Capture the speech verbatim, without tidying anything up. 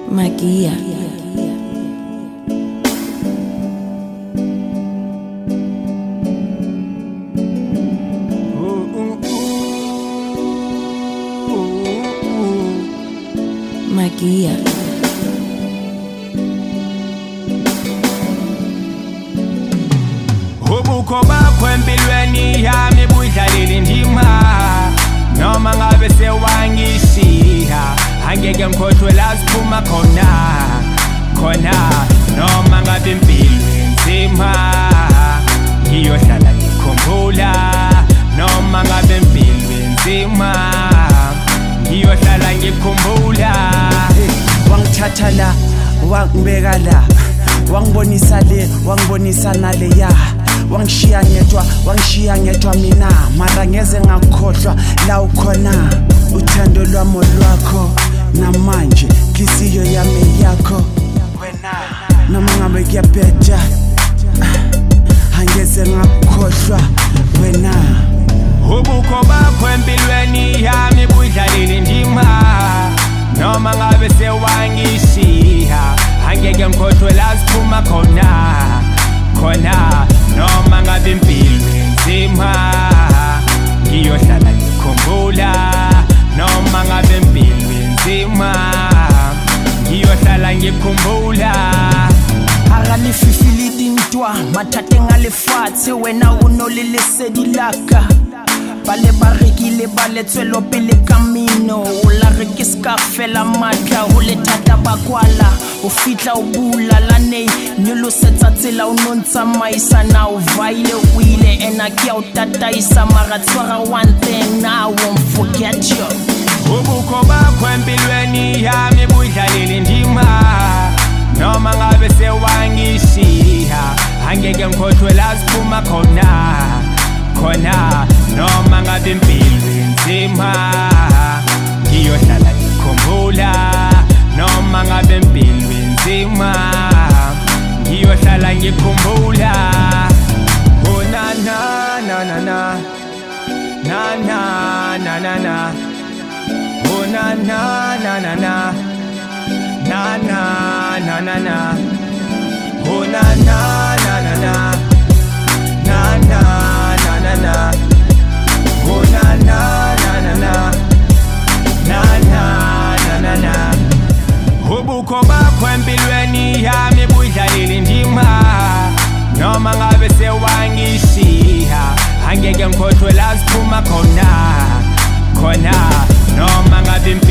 Magia. Magia. Ubukho bakho empilweni yami budlalile indima noma ngabe sewangishiya angeke ngikhohlwe la siphuma khona khona noma ngabe impilo enzima ngiyohlala ngikhumbula noma ngabe impilo enzima ngiyohlala ngikhumbula. Wangithatha la wangibeka la wangibonisa le wangibonisa naleya wangishiya ngedwa wangishiya ngedwa mina mara ngeze ngakukhohlwa la ukhona uthando lwami lwakho namanje inhliziyo yami yakho wena noma ngabe kuyabheda angeze ngakukhohlwa wena. Ubukho bakho empilweni yami budlalile indima noma ngabe sewangishiya angeke ngikhohlwe la siphuma khona khona noma ngabe impilo enzima ngiyohlala ngikhumbula noma ngabe impilo enzima ngiyohlala ngikhumbula. Agalififili dintwa mathateng a lefatshe wena o nolele sedilaka bale ba rekile ba le tswelopele ka mino o la re ke ska fela matla ho le thata ba kwala o fitla o bula la nei nyolosetsa tsela o nontsa maisa na o vaile o ile ena ke o tataisa mara tswara one thing now I won't forget you. Ubukho bakho empilweni yami budlalile indima noma ngabe sewangishiya angeke ngikhohlwe la siphuma khona khona noma ngabe impilo enzima ngiyohlala ngikhumbula noma ngabe impilo enzima ngiyohlala ngikhumbula. Oh na na na na na na na na na na oh na na na na na na na na na na oh na na na na na na na na na oh na na na na na na na na na. Ubukho bakho empilweni yami budlalile indima noma ngabe sewangishiya angeke ngikhohlwe la siphuma khona khona noma ngabe